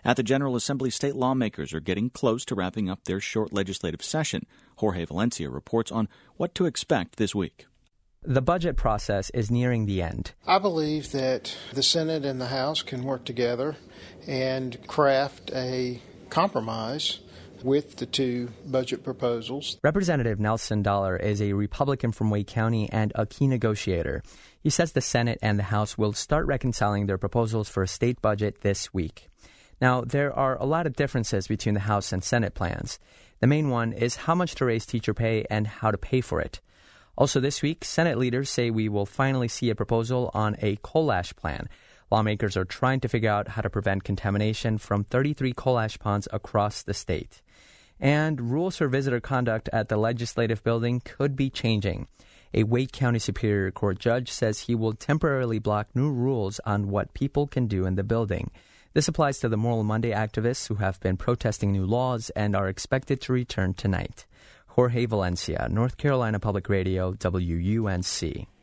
At the General Assembly, state lawmakers are getting close to wrapping up their short legislative session. Jorge Valencia reports on what to expect this week. The budget process is nearing the end. I believe that the Senate and the House can work together and craft a compromise with the two budget proposals. Representative Nelson Dollar is a Republican from Wake County and a key negotiator. He says the Senate and the House will start reconciling their proposals for a state budget this week. Now, there are a lot of differences between the House and Senate plans. The main one is how much to raise teacher pay and how to pay for it. Also this week, Senate leaders say we will finally see a proposal on a coal ash plan. Lawmakers are trying to figure out how to prevent contamination from 33 coal ash ponds across the state. And rules for visitor conduct at the Legislative Building could be changing. A Wake County Superior Court judge says he will temporarily block new rules on what people can do in the building. This applies to the Moral Monday activists who have been protesting new laws and are expected to return tonight. Jorge Valencia, North Carolina Public Radio, WUNC.